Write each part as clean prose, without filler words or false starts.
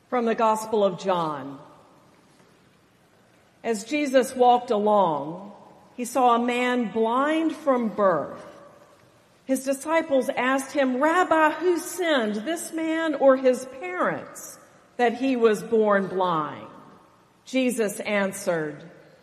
From the Gospel of John. As Jesus walked along, he saw a man blind from birth. His disciples asked him, "Rabbi, who sinned, this man or his parents, that he was born blind?" Jesus answered,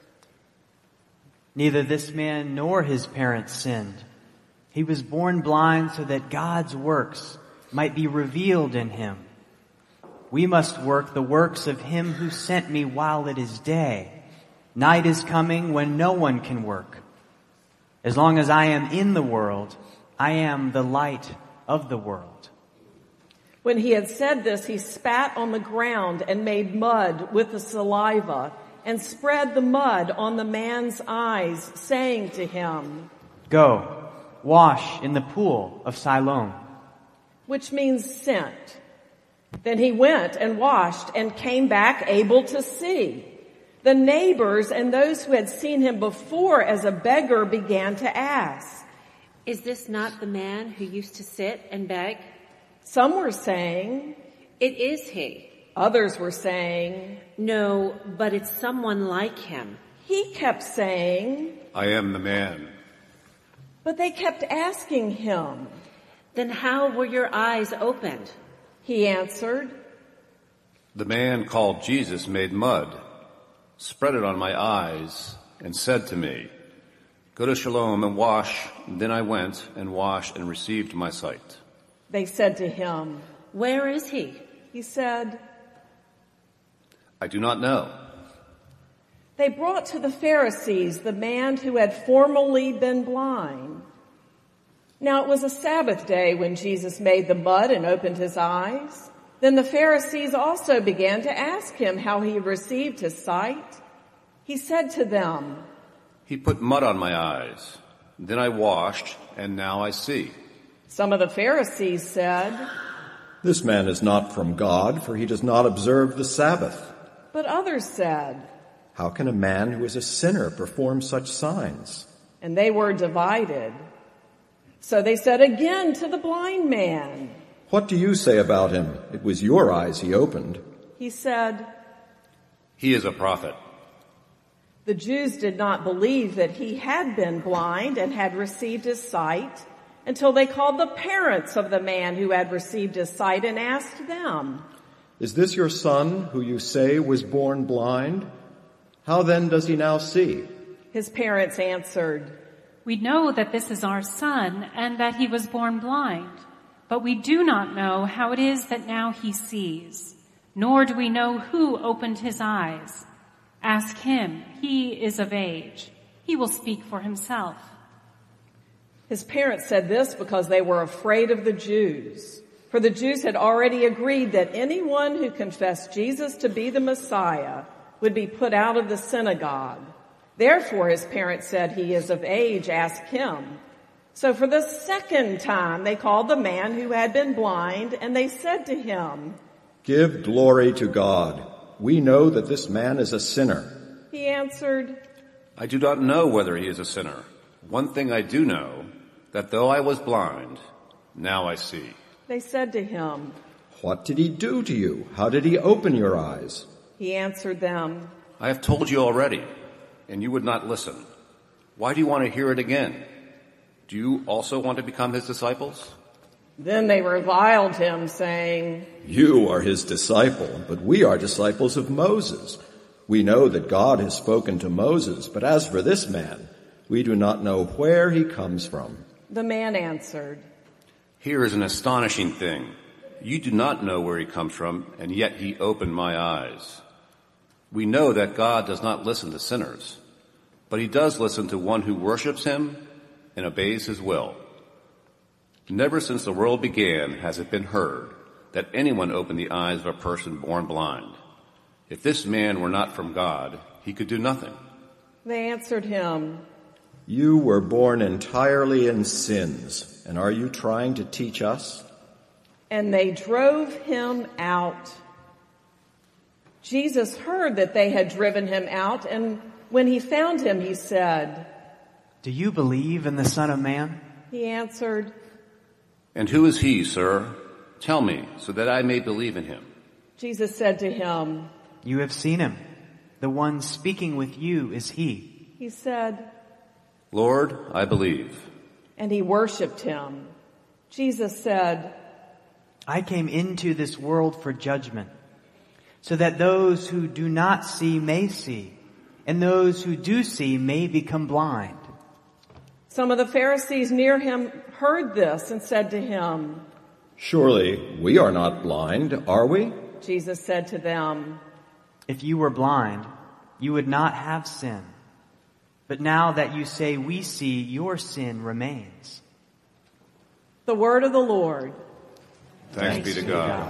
"Neither this man nor his parents sinned. He was born blind so that God's works might be revealed in him. We must work the works of him who sent me while it is day. Night is coming when no one can work. As long as I am in the world, I am the light of the world." When he had said this, he spat on the ground and made mud with the saliva and spread the mud on the man's eyes, saying to him, "Go, wash in the pool of Siloam," which means sent. Then he went and washed and came back able to see. The neighbors and those who had seen him before as a beggar began to ask, "Is this not the man who used to sit and beg?" Some were saying, "It is he." Others were saying, "No, but it's someone like him." He kept saying, "I am the man." But they kept asking him, "Then how were your eyes opened?" He answered, "The man called Jesus made mud, spread it on my eyes, and said to me, 'Go to Siloam and wash.' Then I went and washed and received my sight." They said to him, "Where is he?" He said, "I do not know." They brought to the Pharisees the man who had formerly been blind. Now it was a Sabbath day when Jesus made the mud and opened his eyes. Then the Pharisees also began to ask him how he received his sight. He said to them, "He put mud on my eyes. Then I washed, and now I see." Some of the Pharisees said, "This man is not from God, for he does not observe the Sabbath." But others said, "How can a man who is a sinner perform such signs?" And they were divided. So they said again to the blind man, "What do you say about him? It was your eyes he opened." He said, "He is a prophet." The Jews did not believe that he had been blind and had received his sight until they called the parents of the man who had received his sight and asked them, "Is this your son who you say was born blind? How then does he now see?" His parents answered, "We know that this is our son and that he was born blind, but we do not know how it is that now he sees, nor do we know who opened his eyes. Ask him, he is of age. He will speak for himself." His parents said this because they were afraid of the Jews. For the Jews had already agreed that anyone who confessed Jesus to be the Messiah would be put out of the synagogue. Therefore, his parents said, "He is of age, ask him." So for the second time, they called the man who had been blind, and they said to him, "Give glory to God. We know that this man is a sinner." He answered, "I do not know whether he is a sinner. One thing I do know, that though I was blind, now I see." They said to him, "What did he do to you? How did he open your eyes?" He answered them, "I have told you already, and you would not listen. Why do you want to hear it again? Do you also want to become his disciples?" Then they reviled him, saying, "You are his disciple, but we are disciples of Moses. We know that God has spoken to Moses, but as for this man, we do not know where he comes from." The man answered, "Here is an astonishing thing. You do not know where he comes from, and yet he opened my eyes. We know that God does not listen to sinners, but he does listen to one who worships him and obeys his will. Never since the world began has it been heard that anyone opened the eyes of a person born blind. If this man were not from God, he could do nothing." They answered him, "You were born entirely in sins, and are you trying to teach us?" And they drove him out. Jesus heard that they had driven him out, and when he found him, he said, "Do you believe in the Son of Man?" He answered, "And who is he, sir? Tell me, so that I may believe in him." Jesus said to him, "You have seen him. The one speaking with you is he." He said, "Lord, I believe." and he worshiped him. Jesus said, "I came into this world for judgment, so that those who do not see may see, and those who do see may become blind." Some of the Pharisees near him heard this and said to him, "Surely we are not blind, are we?" Jesus said to them, "If you were blind, you would not have sin. But now that you say we see, your sin remains." The word of the Lord. Thanks be to God.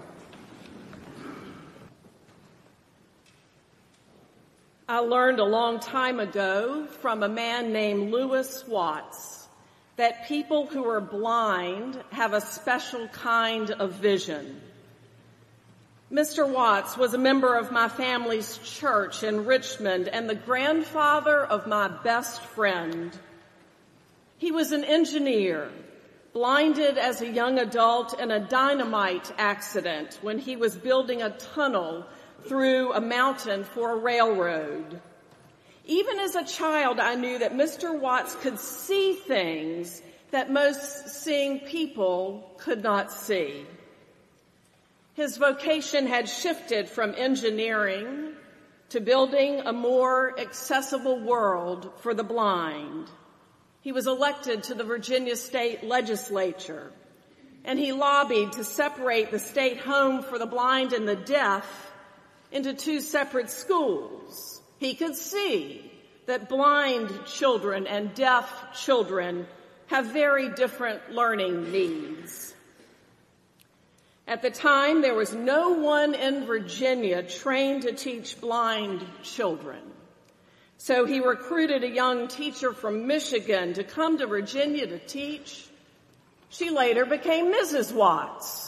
I learned a long time ago from a man named Lewis Watts that people who are blind have a special kind of vision. Mr. Watts was a member of my family's church in Richmond and the grandfather of my best friend. He was an engineer, blinded as a young adult in a dynamite accident when he was building a tunnel through a mountain for a railroad. Even as a child, I knew that Mr. Watts could see things that most seeing people could not see. His vocation had shifted from engineering to building a more accessible world for the blind. He was elected to the Virginia State Legislature, and he lobbied to separate the state home for the blind and the deaf into two separate schools. He could see that blind children and deaf children have very different learning needs. At the time, there was no one in Virginia trained to teach blind children. So he recruited a young teacher from Michigan to come to Virginia to teach. She later became Mrs. Watts.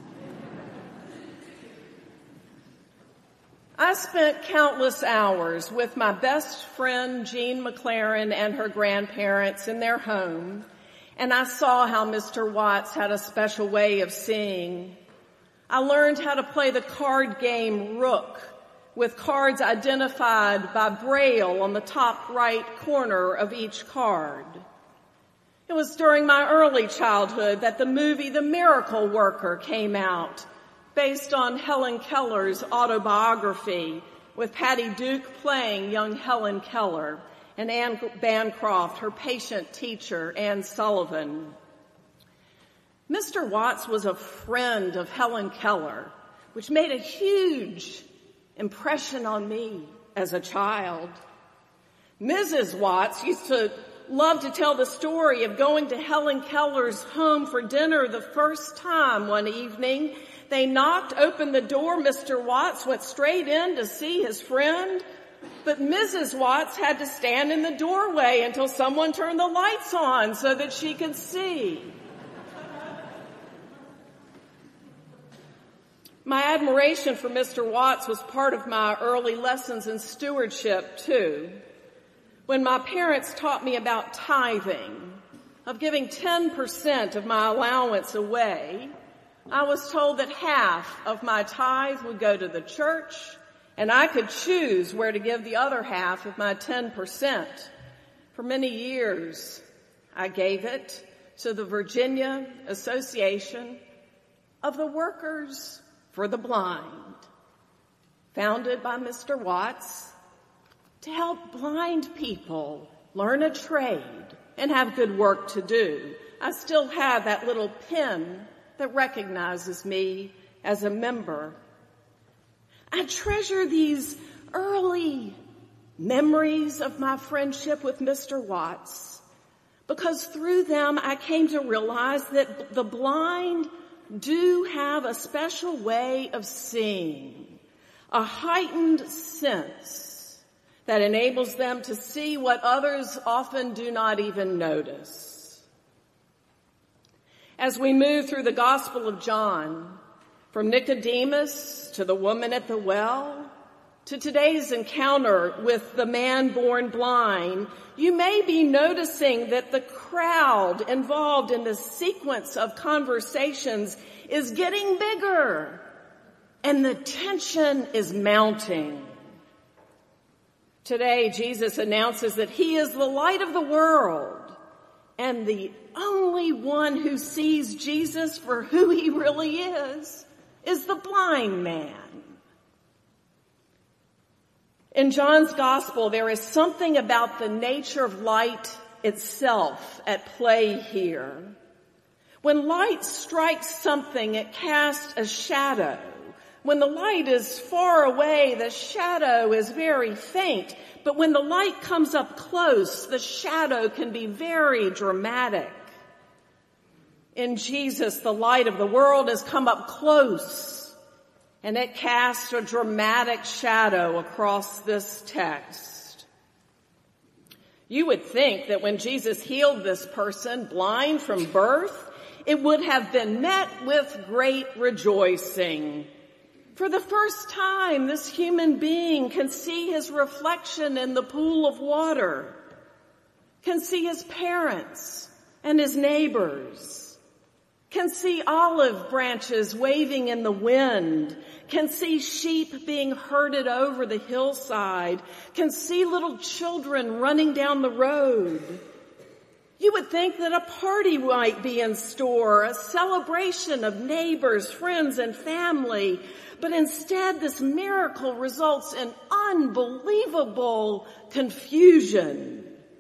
I spent countless hours with my best friend, Jean McLaren, and her grandparents in their home, and I saw how Mr. Watts had a special way of seeing. I learned how to play the card game Rook, with cards identified by Braille on the top right corner of each card. It was during my early childhood that the movie The Miracle Worker came out, based on Helen Keller's autobiography, with Patty Duke playing young Helen Keller and Anne Bancroft, her patient teacher, Anne Sullivan. Mr. Watts was a friend of Helen Keller, which made a huge impression on me as a child. Mrs. Watts used to love to tell the story of going to Helen Keller's home for dinner the first time one evening. They knocked, opened the door, Mr. Watts went straight in to see his friend, but Mrs. Watts had to stand in the doorway until someone turned the lights on so that she could see. My admiration for Mr. Watts was part of my early lessons in stewardship, too. When my parents taught me about tithing, of giving 10% of my allowance away, I was told that half of my tithe would go to the church, and I could choose where to give the other half of my 10%. For many years, I gave it to the Virginia Association of the Workers for the Blind, founded by Mr. Watts to help blind people learn a trade and have good work to do. I still have that little pin that recognizes me as a member. I treasure these early memories of my friendship with Mr. Watts because through them I came to realize that the blind do have a special way of seeing, a heightened sense that enables them to see what others often do not even notice. As we move through the Gospel of John, from Nicodemus to the woman at the well, to today's encounter with the man born blind, you may be noticing that the crowd involved in this sequence of conversations is getting bigger and the tension is mounting. Today, Jesus announces that he is the light of the world, and the only one who sees Jesus for who he really is the blind man. In John's gospel, there is something about the nature of light itself at play here. When light strikes something, it casts a shadow. When the light is far away, the shadow is very faint. But when the light comes up close, the shadow can be very dramatic. In Jesus, the light of the world has come up close, and it casts a dramatic shadow across this text. You would think that when Jesus healed this person blind from birth, it would have been met with great rejoicing. For the first time, this human being can see his reflection in the pool of water, can see his parents and his neighbors, can see olive branches waving in the wind, can see sheep being herded over the hillside, can see little children running down the road. You would think that a party might be in store, a celebration of neighbors, friends, and family. But instead, this miracle results in unbelievable confusion.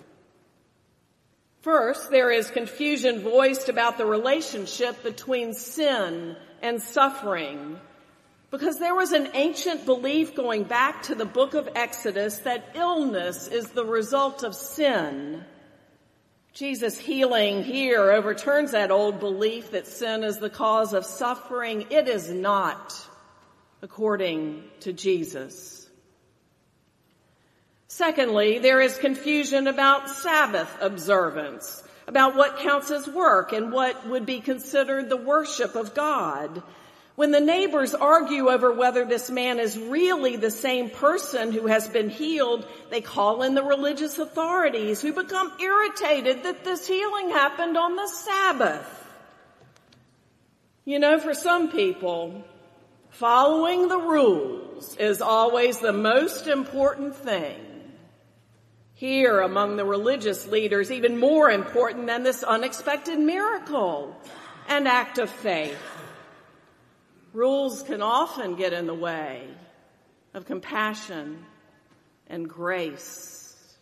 First, there is confusion voiced about the relationship between sin and suffering, because there was an ancient belief going back to the book of Exodus that illness is the result of sin. Jesus' healing here overturns that old belief that sin is the cause of suffering. It is not, according to Jesus. Secondly, there is confusion about Sabbath observance, about what counts as work and what would be considered the worship of God. When the neighbors argue over whether this man is really the same person who has been healed, they call in the religious authorities, who become irritated that this healing happened on the Sabbath. You know, for some people, following the rules is always the most important thing. Here, among the religious leaders, even more important than this unexpected miracle and act of faith. Rules can often get in the way of compassion and grace.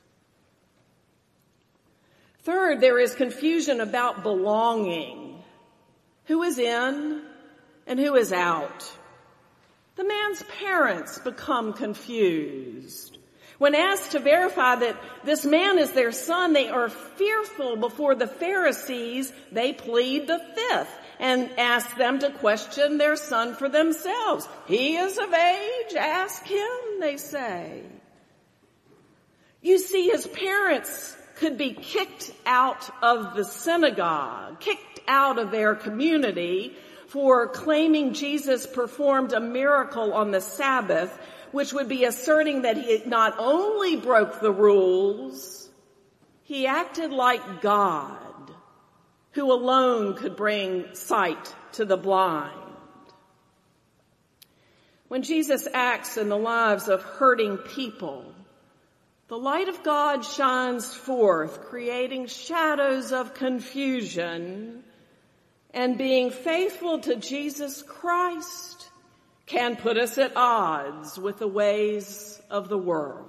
Third, there is confusion about belonging. Who is in and who is out? The man's parents become confused. When asked to verify that this man is their son, they are fearful before the Pharisees. They plead the fifth and ask them to question their son for themselves. He is of age, ask him, they say. You see, his parents could be kicked out of the synagogue, kicked out of their community for claiming Jesus performed a miracle on the Sabbath, which would be asserting that he not only broke the rules, he acted like God, who alone could bring sight to the blind. When Jesus acts in the lives of hurting people, the light of God shines forth, creating shadows of confusion, and being faithful to Jesus Christ can put us at odds with the ways of the world.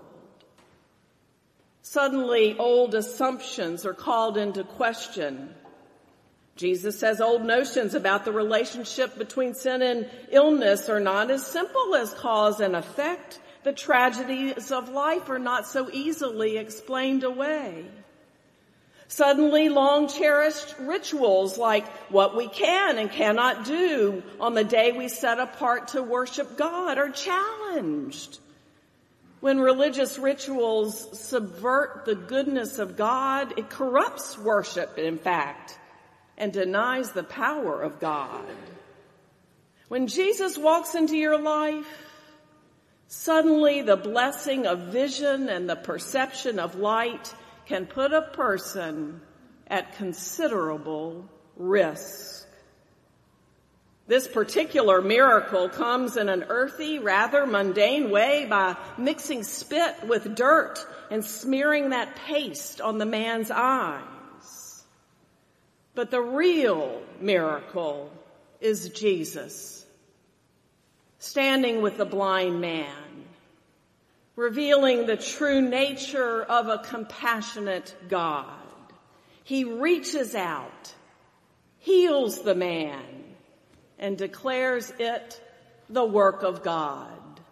Suddenly, old assumptions are called into question. Jesus says old notions about the relationship between sin and illness are not as simple as cause and effect. The tragedies of life are not so easily explained away. Suddenly, long-cherished rituals like what we can and cannot do on the day we set apart to worship God are challenged. When religious rituals subvert the goodness of God, it corrupts worship, in fact, and denies the power of God. When Jesus walks into your life, suddenly the blessing of vision and the perception of light can put a person at considerable risk. This particular miracle comes in an earthy, rather mundane way by mixing spit with dirt and smearing that paste on the man's eyes. But the real miracle is Jesus, standing with the blind man, revealing the true nature of a compassionate God. He reaches out, heals the man, and declares it the work of God.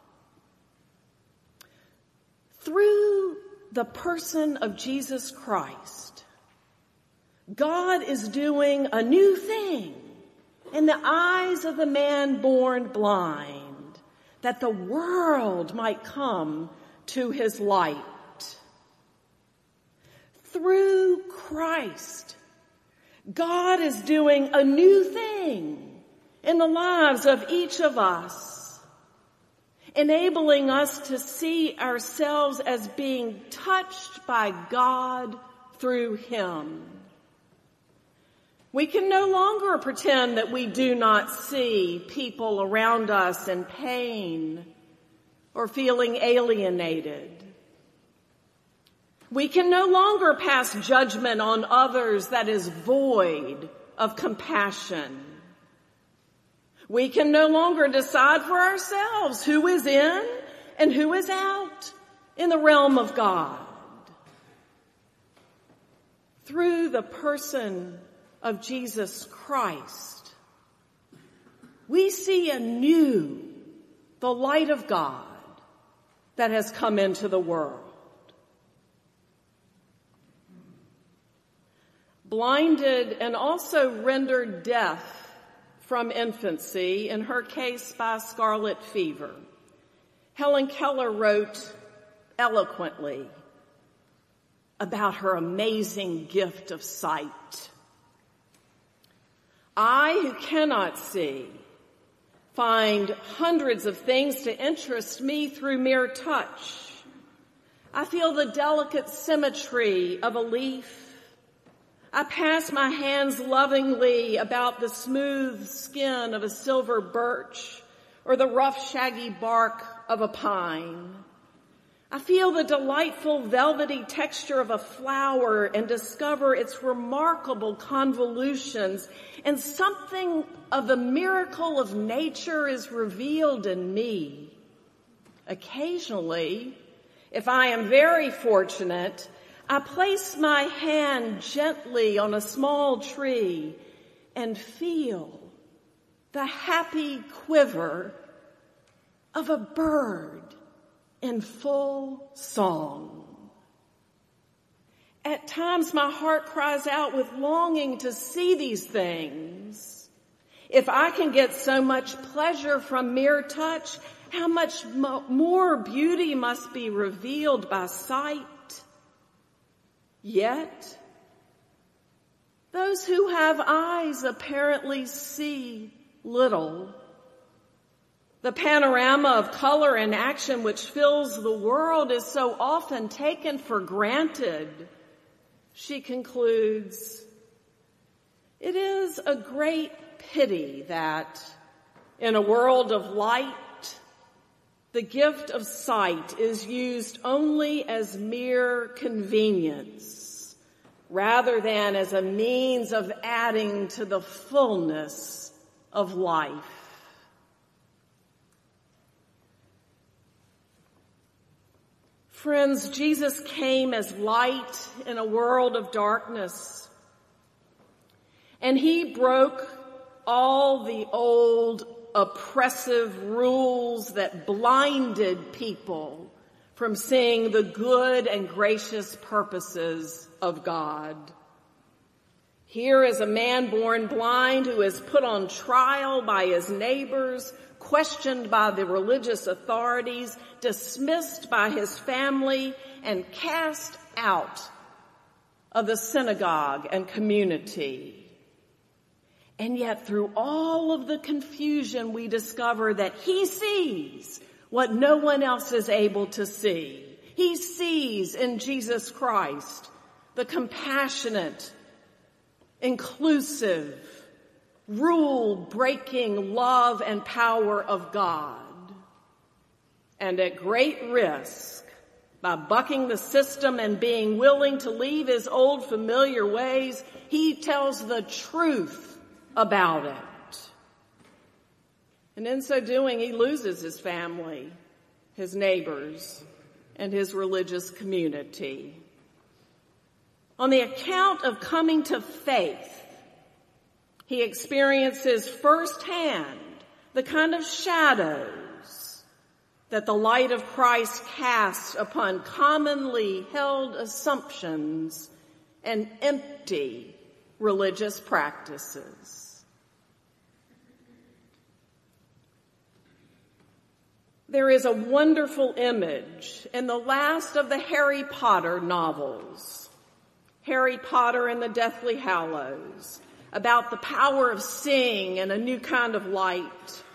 Through the person of Jesus Christ, God is doing a new thing in the eyes of the man born blind, that the world might come to his light. Through Christ, God is doing a new thing in the lives of each of us, enabling us to see ourselves as being touched by God through Him. We can no longer pretend that we do not see people around us in pain or feeling alienated. We can no longer pass judgment on others that is void of compassion. We can no longer decide for ourselves who is in and who is out in the realm of God. Through the person of Jesus Christ, we see anew the light of God that has come into the world. Blinded and also rendered deaf from infancy, in her case by scarlet fever, Helen Keller wrote eloquently about her amazing gift of sight. I, who cannot see, find hundreds of things to interest me through mere touch. I feel the delicate symmetry of a leaf. I pass my hands lovingly about the smooth skin of a silver birch or the rough, shaggy bark of a pine. I feel the delightful velvety texture of a flower and discover its remarkable convolutions, and something of the miracle of nature is revealed in me. Occasionally, if I am very fortunate, I place my hand gently on a small tree and feel the happy quiver of a bird in full song. At times my heart cries out with longing to see these things. If I can get so much pleasure from mere touch, how much more beauty must be revealed by sight? Yet, those who have eyes apparently see little. The panorama of color and action which fills the world is so often taken for granted. She concludes, it is a great pity that in a world of light, the gift of sight is used only as mere convenience rather than as a means of adding to the fullness of life. Friends, Jesus came as light in a world of darkness, and He broke all the old oppressive rules that blinded people from seeing the good and gracious purposes of God. Here is a man born blind who is put on trial by his neighbors, questioned by the religious authorities, dismissed by his family, and cast out of the synagogue and community. And yet through all of the confusion, we discover that He sees what no one else is able to see. He sees in Jesus Christ the compassionate, inclusive, rule-breaking love and power of God. And at great risk, by bucking the system and being willing to leave his old familiar ways, he tells the truth about it. And in so doing, he loses his family, his neighbors, and his religious community. On the account of coming to faith, he experiences firsthand the kind of shadows that the light of Christ casts upon commonly held assumptions and empty religious practices. There is a wonderful image in the last of the Harry Potter novels, Harry Potter and the Deathly Hallows, about the power of seeing and a new kind of light.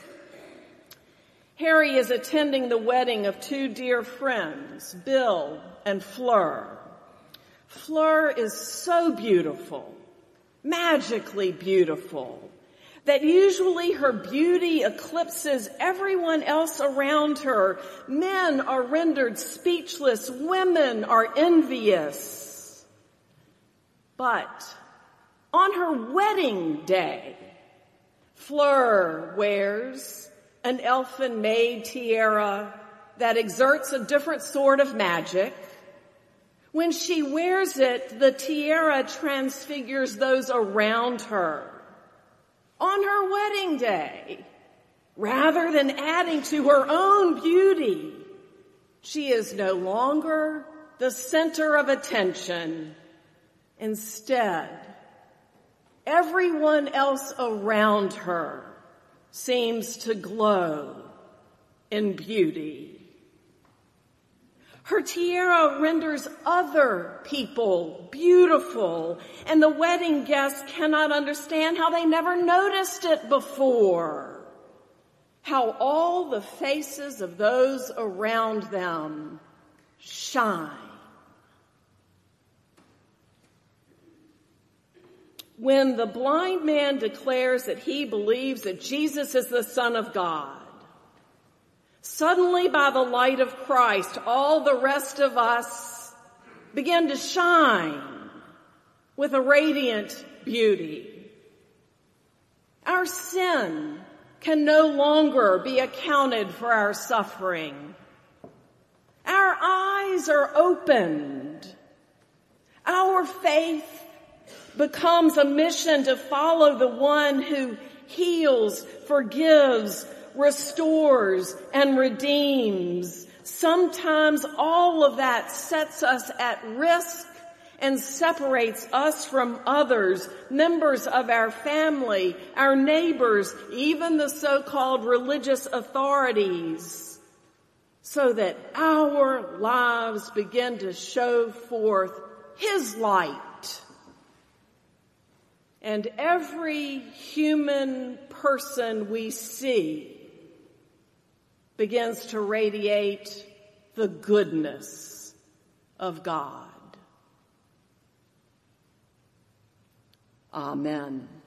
Harry is attending the wedding of two dear friends, Bill and Fleur. Fleur is so beautiful, magically beautiful, that usually her beauty eclipses everyone else around her. Men are rendered speechless, women are envious. But on her wedding day, Fleur wears an elfin-made tiara that exerts a different sort of magic. When she wears it, the tiara transfigures those around her on her wedding day. Rather than adding to her own beauty, she is no longer the center of attention. Instead, everyone else around her seems to glow in beauty. Her tiara renders other people beautiful, and the wedding guests cannot understand how they never noticed it before. How all the faces of those around them shine. When the blind man declares that he believes that Jesus is the Son of God, suddenly by the light of Christ, all the rest of us begin to shine with a radiant beauty. Our sin can no longer be accounted for our suffering. Our eyes are opened. Our faith becomes a mission to follow the one who heals, forgives, restores, and redeems. Sometimes all of that sets us at risk and separates us from others, members of our family, our neighbors, even the so-called religious authorities, so that our lives begin to show forth His light. And every human person we see begins to radiate the goodness of God. Amen.